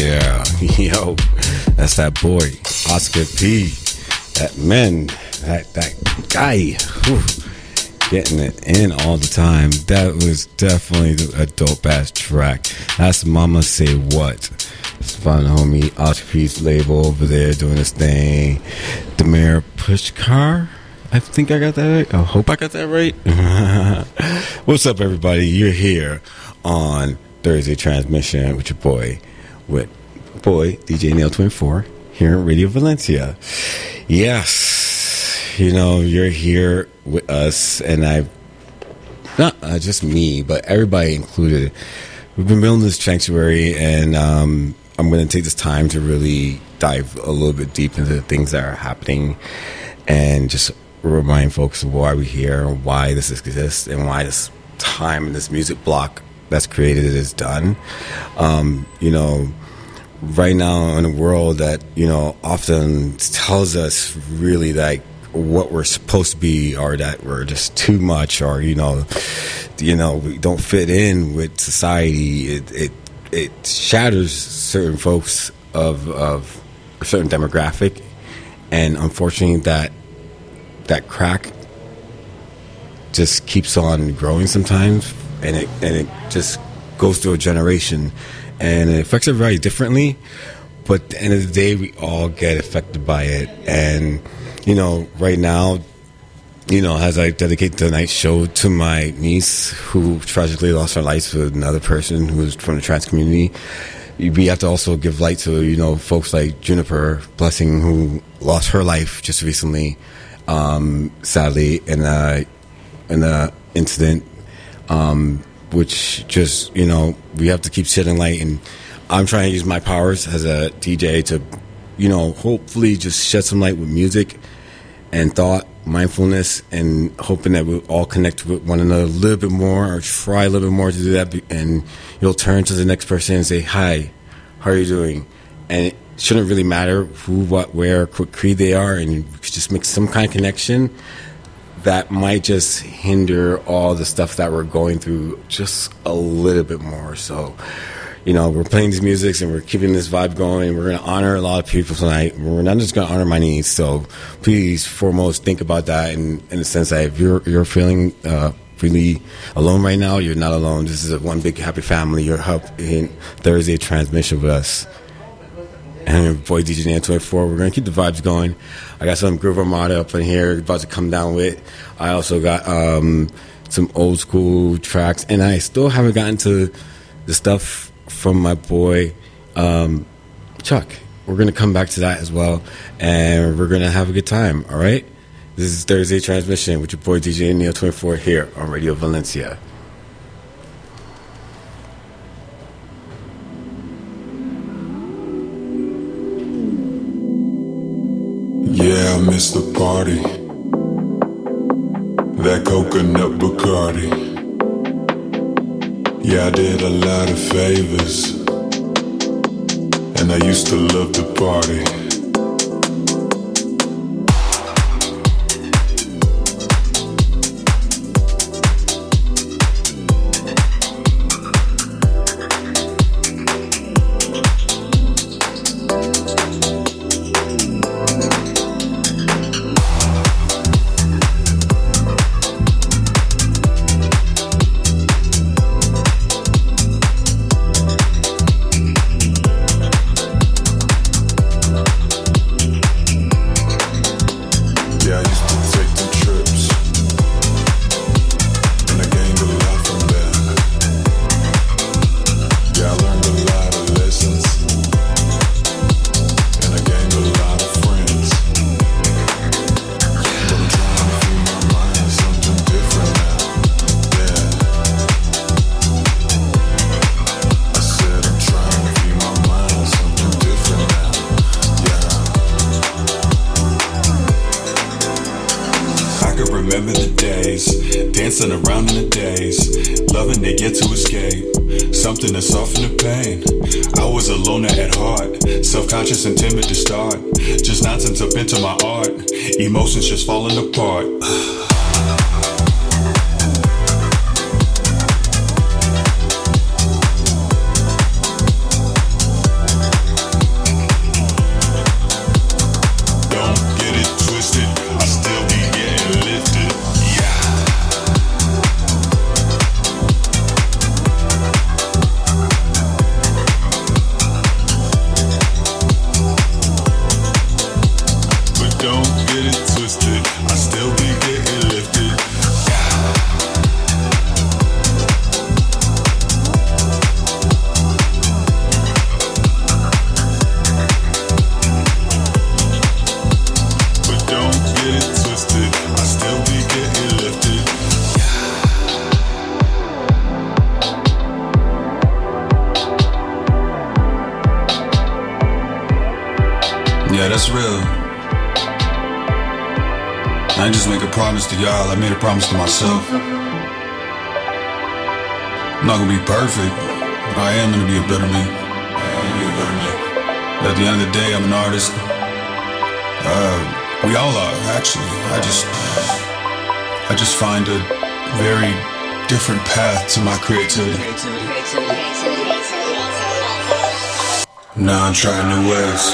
Yeah, yo, that's that boy, Oscar P. That man, that guy, whew, getting it in all the time. That was definitely a dope ass track. That's Mama Say What. It's fun, homie. Oscar P's label over there doing his thing. Demir Pushkar. I think I got that right. I hope I got that right. What's up, everybody? You're here on Thursday Transmission with your boy, DJ Nail 24 here in Radio Valencia. Yes, you know, you're here with us, and I've not just me, but everybody included. We've been building this sanctuary, and I'm going to take this time to really dive a little bit deep into the things that are happening and just remind folks of why we're here, why this exists, and why this time and this music block that's created is done. You know, right now in a world that, you know, often tells us really like what we're supposed to be, or that we're just too much, or you know we don't fit in with society. It shatters certain folks of a certain demographic, and unfortunately that crack just keeps on growing sometimes, and it just goes through a generation, and it affects everybody differently. But at the end of the day, we all get affected by it. And you know, right now, you know, as I dedicate tonight's show to my niece who tragically lost her life to another person who was from the trans community, we have to also give light to, you know, folks like Juniper Blessing, who lost her life just recently, sadly, in a incident, which just, you know, we have to keep shedding light. And I'm trying to use my powers as a DJ to, you know, hopefully just shed some light with music and thought, mindfulness, and hoping that we'll all connect with one another a little bit more, or try a little bit more to do that. And you'll turn to the next person and say, hi, how are you doing? And it shouldn't really matter who, what, where, what creed they are, and you just make some kind of connection that might just hinder all the stuff that we're going through just a little bit more. So, you know, we're playing these musics and we're keeping this vibe going. We're going to honor a lot of people tonight. We're not just going to honor my niece. So please, foremost, think about that in the sense that if you're feeling really alone right now, you're not alone. This is one big happy family. You're up in Thursday Transmission with us. And your boy DJ Nail 24. We're going to keep the vibes going. I got some Groove Armada up in here about to come down with. I also got some old school tracks. And I still haven't gotten to the stuff from my boy Chuck. We're going to come back to that as well, and we're going to have a good time, all right? This is Thursday Transmission with your boy DJ Nail 24 here on Radio Valencia. Yeah, I miss the party, that coconut Bacardi. Yeah, I did a lot of favors, and I used to love to party. Dancing around in the days, loving to get to escape, something to soften the pain. I was a loner at heart, self-conscious and timid to start, just nonsense up into my art, emotions just falling apart. Yeah, that's real. I ain't just make a promise to y'all, I made a promise to myself. I'm not gonna be perfect, but I am gonna be a better me. At the end of the day, I'm an artist. We all are, actually. I just find a very different path to my creativity. Now I'm trying new ways.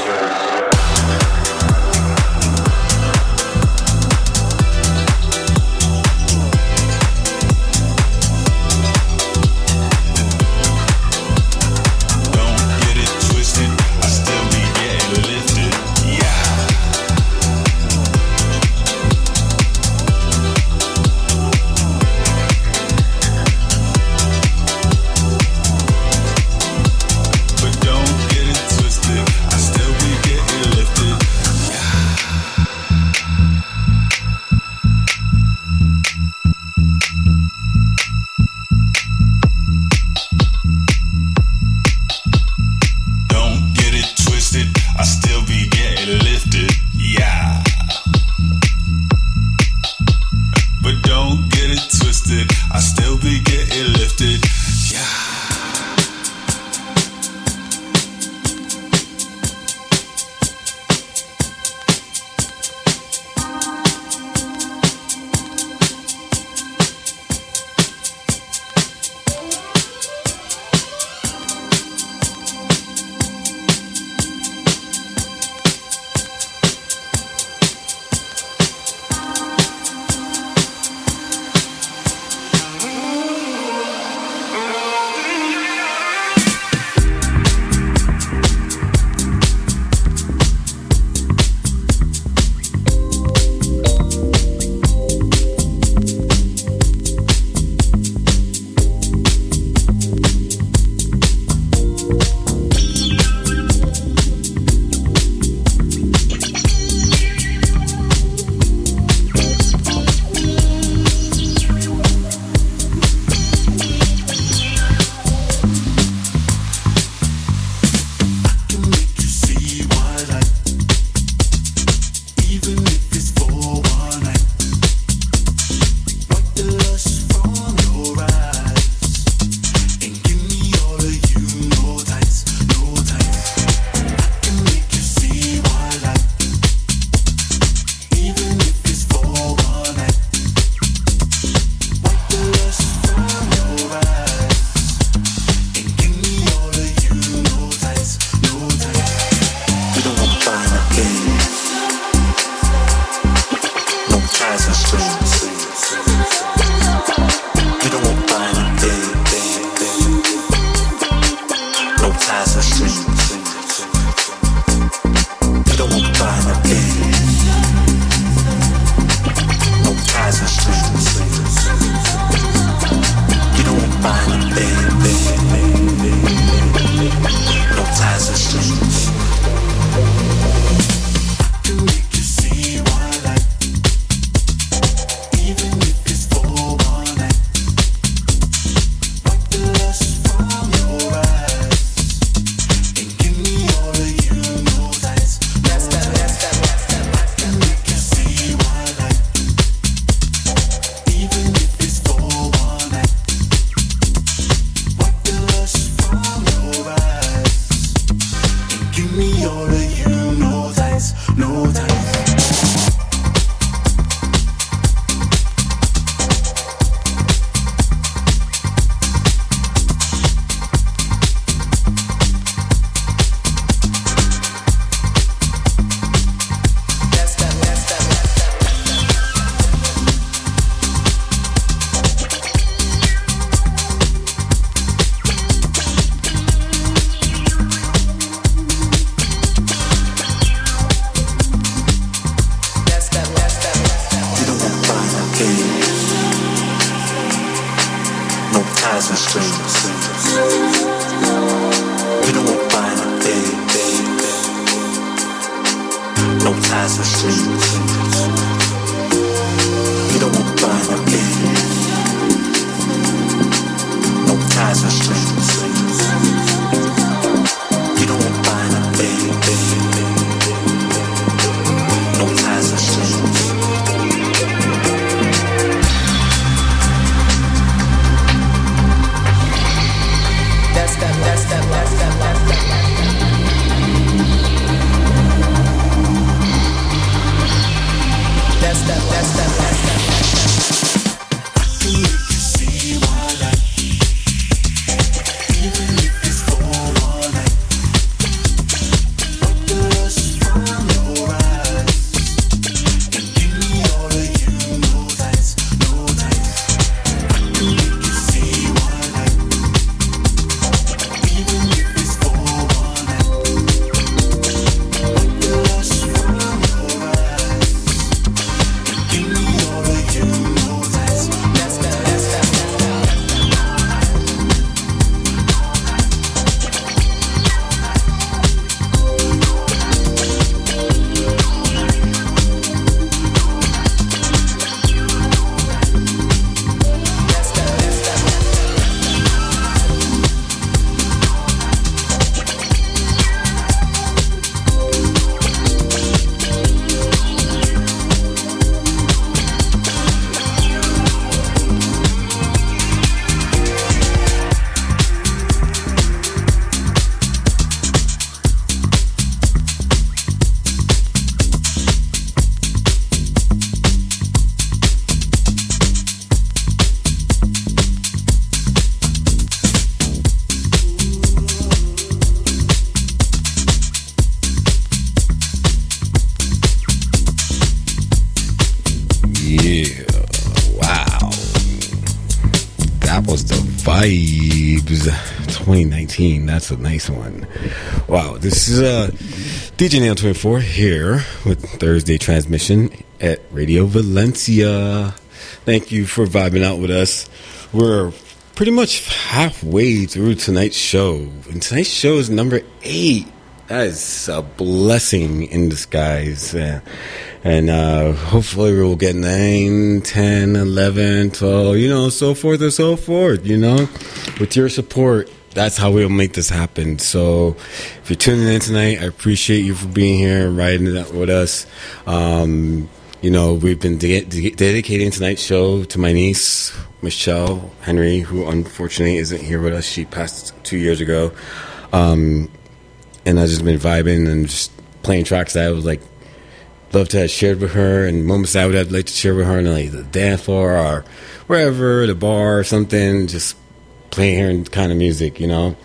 Vibes 2019. That's a nice one. Wow. This is DJ Nail 24 here with Thursday transmission at Radio Valencia. Thank you for vibing out with us. We're pretty much halfway through tonight's show. And tonight's show is number 8. That is a blessing in disguise. And hopefully we'll get 9, 10, 11, 12, so forth and so forth, With your support, that's how we'll make this happen. So if you're tuning in tonight, I appreciate you for being here and riding it with us. We've been dedicating tonight's show to my niece, Michelle Henry, who unfortunately isn't here with us. She passed 2 years ago. And I've just been vibing and just playing tracks that I was love to have shared with her, and moments that I would have liked to share with her on the dance floor or wherever, the bar or something, just playing her kind of music, And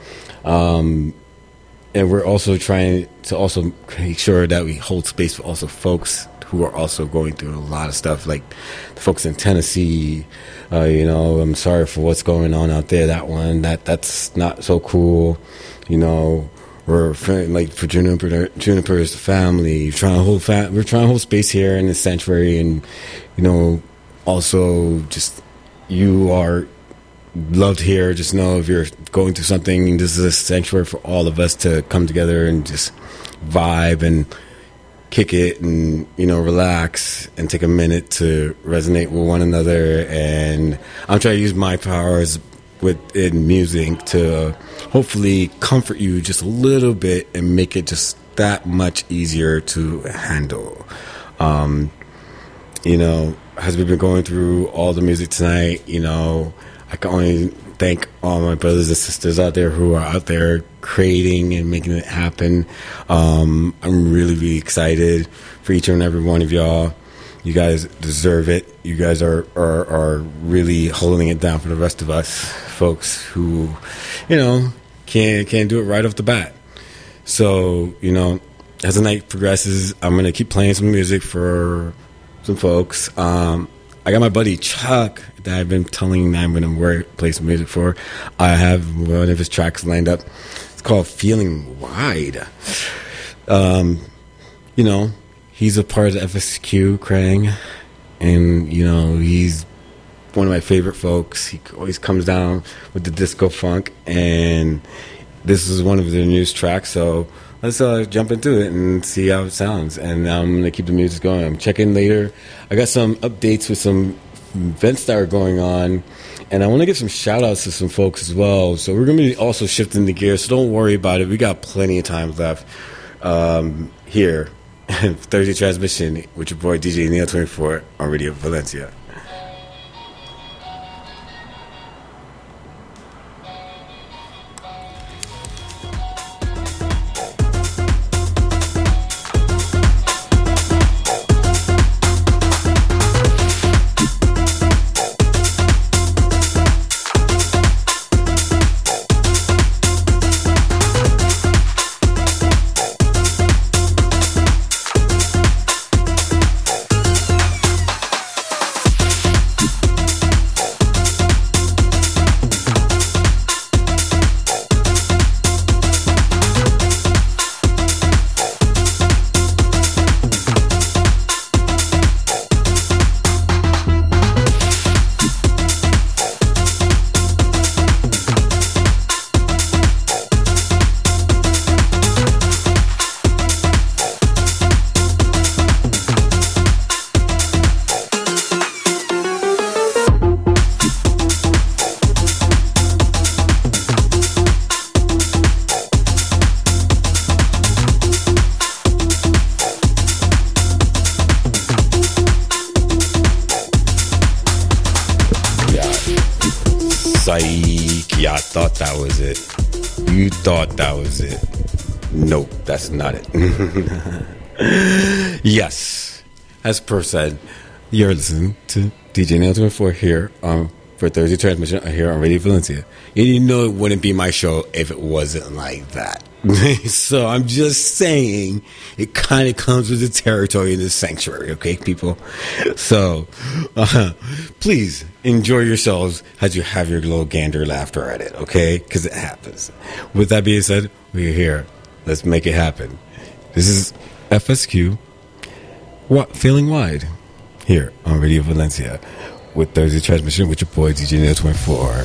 we're also trying to also make sure that we hold space for also folks who are also going through a lot of stuff, like the folks in Tennessee. I'm sorry for what's going on out there. That's not so cool, We're for Juniper's family. We're trying to hold space here in the sanctuary, and also just you are loved here. Just know if you're going through something, this is a sanctuary for all of us to come together and just vibe and kick it and relax and take a minute to resonate with one another. And I'm trying to use my powers within music to hopefully comfort you just a little bit and make it just that much easier to handle. As we've been going through all the music tonight, I can only thank all my brothers and sisters out there who are out there creating and making it happen. I'm really, really excited for each and every one of y'all. You guys deserve it. You guys are really holding it down for the rest of us folks who, can't do it right off the bat. So, as the night progresses, I'm going to keep playing some music for some folks. I got my buddy Chuck that I've been telling I'm going to play some music for. I have one of his tracks lined up. It's called Feeling Wide. He's a part of the FSQ, Krang, and, he's one of my favorite folks. He always comes down with the disco funk, and this is one of their newest tracks, so let's jump into it and see how it sounds, and I'm going to keep the music going. I'm checking later. I got some updates with some events that are going on, and I want to give some shout-outs to some folks as well, so we're going to be also shifting the gear, so don't worry about it. We got plenty of time left here. Thursday transmission with your boy DJ Neil 24 on Radio Valencia. Yeah, I thought that was it. You thought that was it. Nope, that's not it. Yes, as per said, you're listening to DJ Nail 24 here for Thursday transmission here on Radio Valencia. You know it wouldn't be my show if it wasn't like that. So I'm just saying it kind of comes with the territory in this sanctuary, okay, people? So please enjoy yourselves as you have your little gander laughter at it, okay? Because it happens. With that being said, we're here. Let's make it happen. This is FSQ, Feeling Wide, here on Radio Valencia with Thursday Transmission with your boy DJ Nail 24.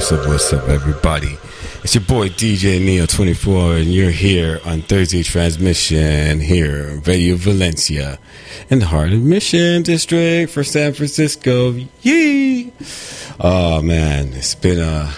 what's up, everybody? It's your boy DJ Neo24, and you're here on Thursday Transmission here on Radio Valencia in the heart of Mission District for San Francisco. Yee! Oh, man, it's been a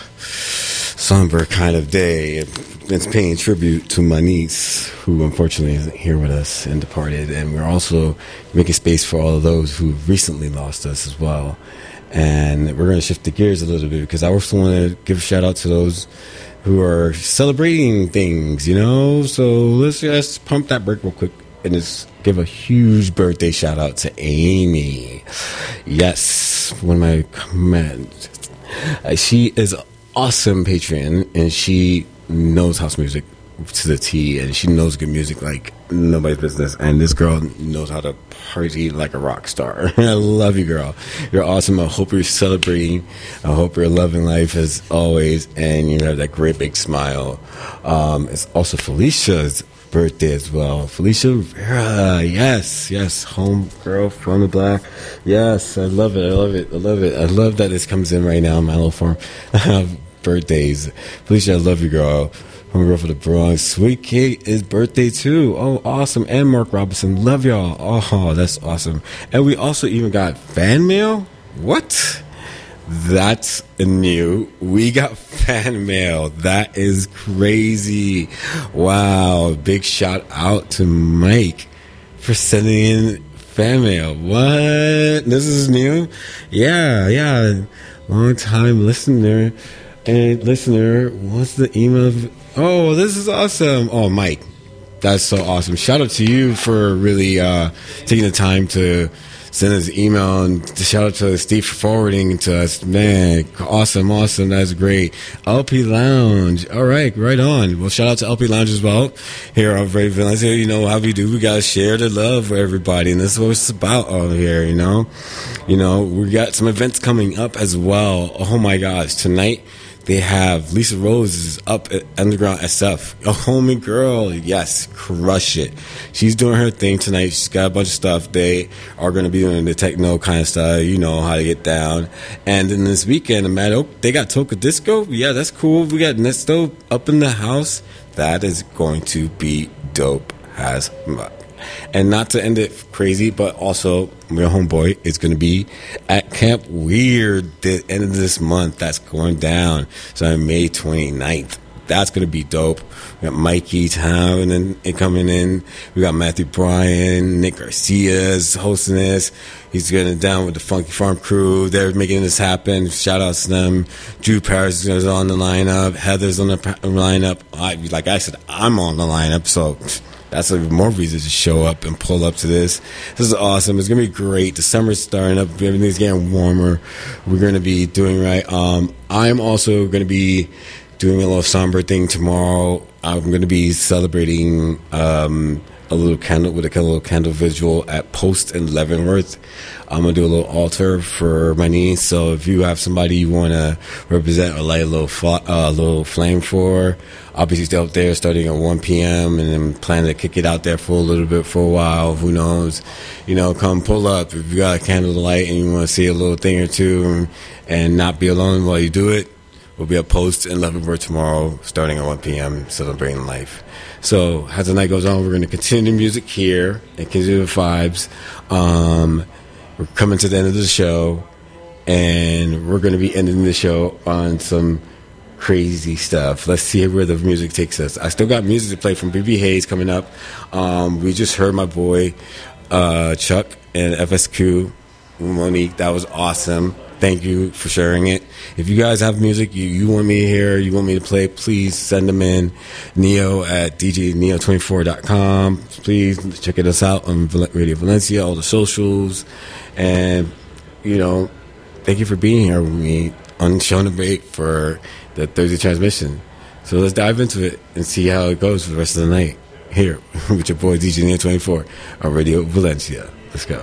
somber kind of day. It's paying tribute to my niece, who unfortunately isn't here with us and departed, and we're also making space for all of those who recently lost us as well. And we're going to shift the gears a little bit because I also want to give a shout out to those who are celebrating things, you know? So let's just pump that break real quick and just give a huge birthday shout out to Amy. Yes, one of my comments. She is an awesome patron, and she knows house music to the T, and she knows good music like nobody's business. And this girl knows how to party like a rock star. I love you, girl. You're awesome. I hope you're celebrating. I hope you're loving life as always, and you have that great big smile. It's also Felicia's birthday as well. Felicia Rivera, yes, home girl from the block. Yes, I love it. I love that this comes in right now in my little form. Birthdays. Felicia, I love you, girl. I'm a girl for the Bronx. Sweet Kate is birthday too. Oh, awesome. And Mark Robinson. Love y'all. Oh, that's awesome. And we also even got fan mail. What? That's new. We got fan mail. That is crazy. Wow. Big shout out to Mike for sending in fan mail. What? This is new? Yeah. Long time listener. And listener, what's the email? Oh, this is awesome. Oh, Mike, that's so awesome. Shout out to you for really taking the time to send us an email, and shout out to Steve for forwarding to us. Man, awesome. That's great. LP Lounge. All right on. Well, shout out to LP Lounge as well here on Radio Valencia. You know how we do. We got to share the love with everybody, and this is what it's about over here, you know. We got some events coming up as well. Oh, my gosh. Tonight, they have Lisa Rose is up at Underground SF. A homie girl. Yes, crush it. She's doing her thing tonight. She's got a bunch of stuff. They are going to be doing the techno kind of stuff. You know how to get down. And then this weekend in Mad Oak, they got Toka Disco. Yeah, that's cool. We got Nesto up in the house. That is going to be dope as much. And not to end it crazy, but also my homeboy is going to be at Camp Weird the end of this month. That's going down. So on May 29th. That's going to be dope. We got Mikey Town and coming in. We got Matthew Bryan, Nick Garcia's hosting this. He's getting down with the Funky Farm crew. They're making this happen. Shout out to them. Drew Paris is on the lineup. Heather's on the lineup. Like I said, I'm on the lineup. So that's even more reason to show up and pull up to this. This is awesome. It's going to be great. The summer's starting up. Everything's getting warmer. We're going to be doing right. I'm also going to be doing a little somber thing tomorrow. I'm going to be celebrating a little candle visual at Post in Leavenworth. I'm going to do a little altar for my niece. So if you have somebody you want to represent or light a little flame for, I'll be out there starting at 1 p.m. and then plan to kick it out there for a little bit for a while. Who knows? Come pull up. If you got a candle to light and you want to see a little thing or two and not be alone while you do it, we'll be at Post in Leavenworth tomorrow starting at 1 p.m. celebrating life. So as the night goes on, we're going to continue the music here and continue the vibes. We're coming to the end of the show, and we're going to be ending the show on some crazy stuff. Let's see where the music takes us. I still got music to play from BB Hayes coming up. We just heard my boy Chuck and FSQ, Monique. That was awesome. Thank you for sharing it. If you guys have music you want me to hear, you want me to play, please send them in. Neo at djneo24.com. Please check us out on Radio Valencia, all the socials. And, thank you for being here with me on Show the Break for the Thursday transmission. So let's dive into it and see how it goes for the rest of the night here with your boy DJ Neo24 on Radio Valencia. Let's go.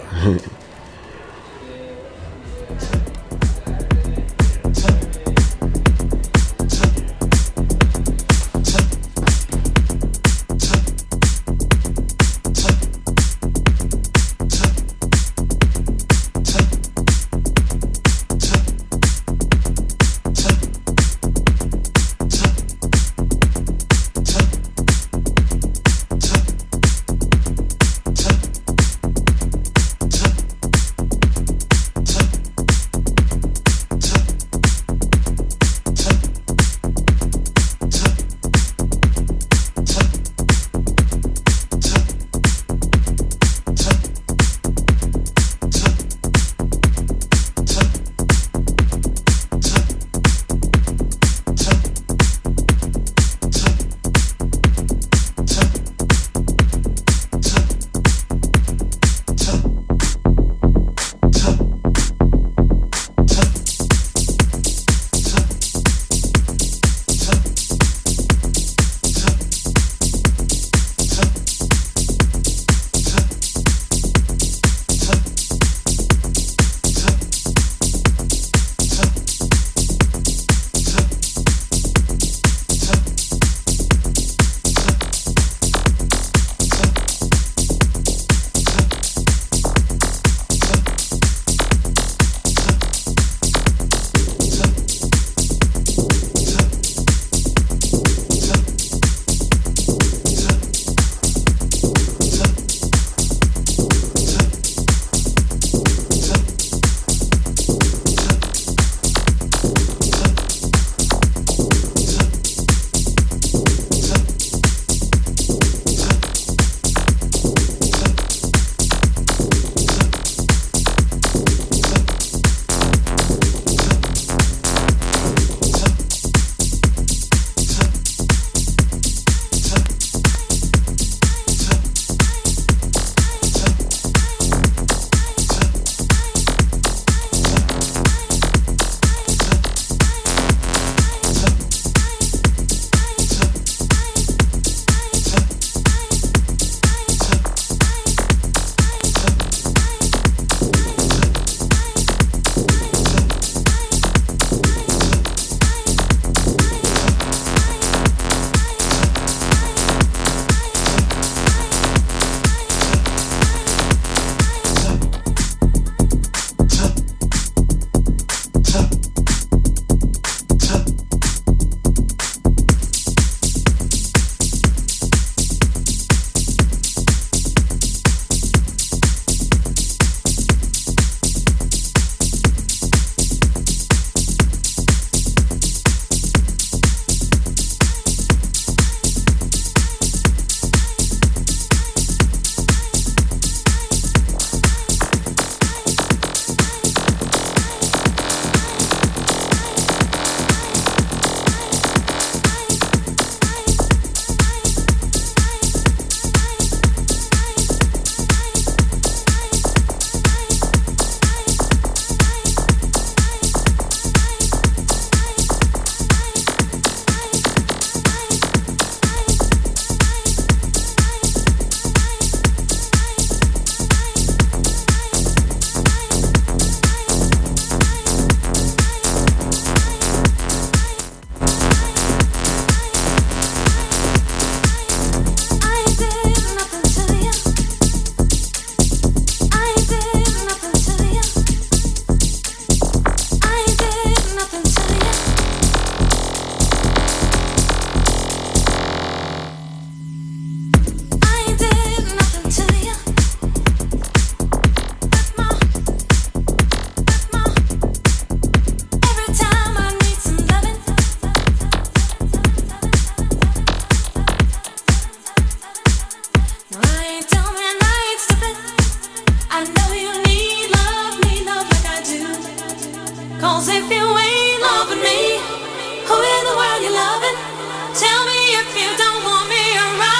'Cause if you ain't loving me, who in the world you loving? Tell me if you don't want me around.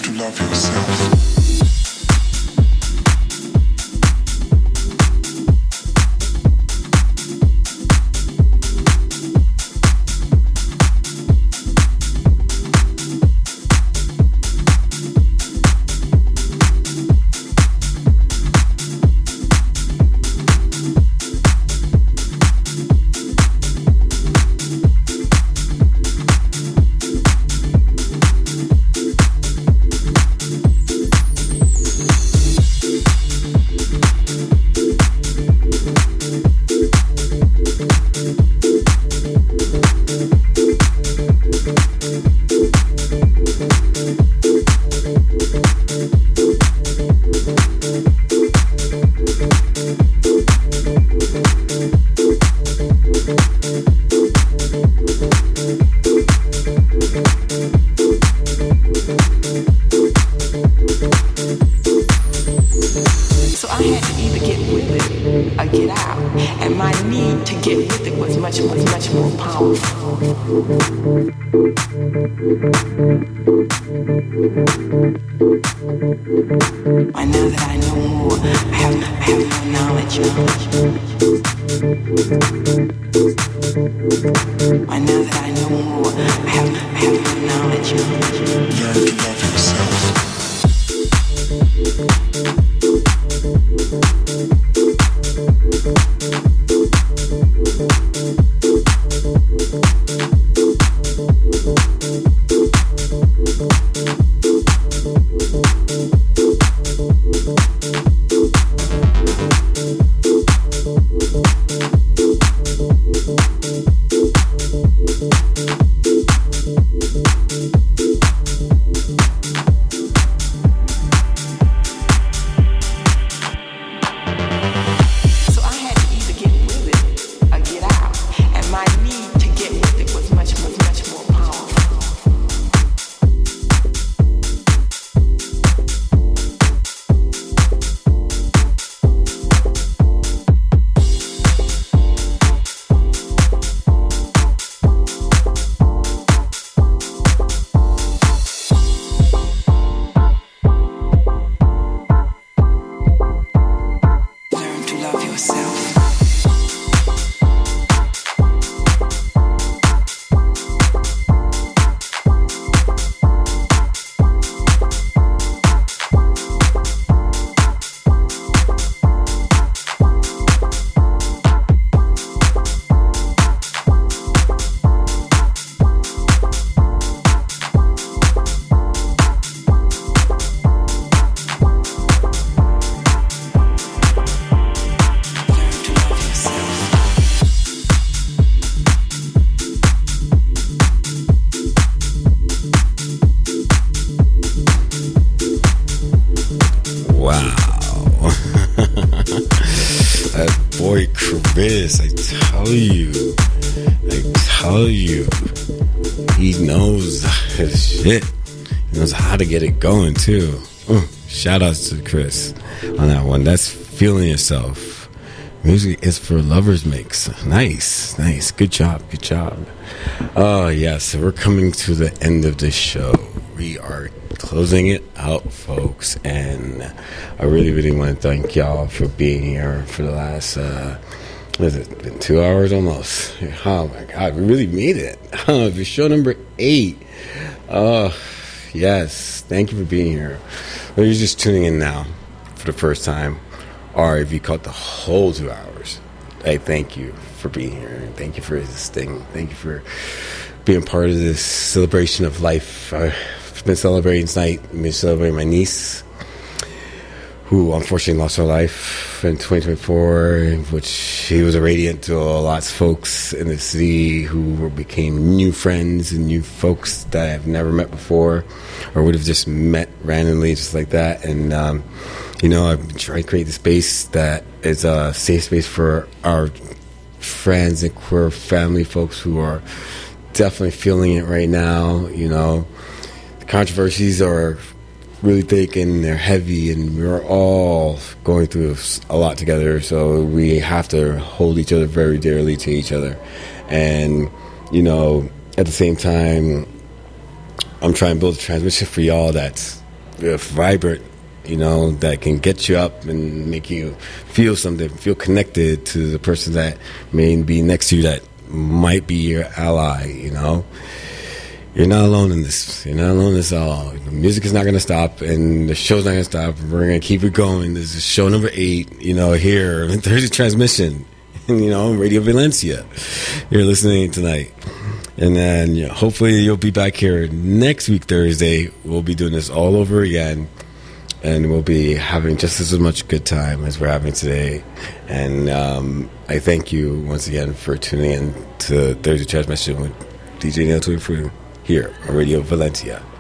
to love yourself. He knows his shit. He knows how to get it going too. Shout outs to Chris on that one. That's Feeling Yourself. Music is for lovers makes. Nice. Good job. Oh yes, we're coming to the end of the show. We are closing it out, folks, and I really want to thank y'all for being here for the last what has it been, 2 hours almost? Oh my god, we really made it. The show number 8. Yes, thank you for being here. Whether you're just tuning in now for the first time, or if you caught the whole 2 hours, I thank you for being here. Thank you for existing. Thank you for being part of this celebration of life. I've been celebrating tonight. I've been celebrating my niece, who unfortunately lost her life in 2024, which she was a radiant to lots of folks in the city who became new friends and new folks that I've never met before or would have just met randomly just like that. And, I've been trying to create the space that is a safe space for our friends and queer family folks who are definitely feeling it right now. The controversies are really thick and they're heavy, and we're all going through a lot together, so we have to hold each other very dearly to each other. And at the same time, I'm trying to build a transmission for y'all that's vibrant, that can get you up and make you feel something, feel connected to the person that may be next to you that might be your ally, You're not alone in this. You're not alone in this at all. The music is not going to stop, and the show's not going to stop. We're going to keep it going. This is show number 8, here in Thursday Transmission, Radio Valencia. You're listening tonight. And then hopefully you'll be back here next week, Thursday. We'll be doing this all over again, and we'll be having just as much good time as we're having today. And I thank you once again for tuning in to Thursday Transmission with DJ Neil Twin here on Radio Valencia.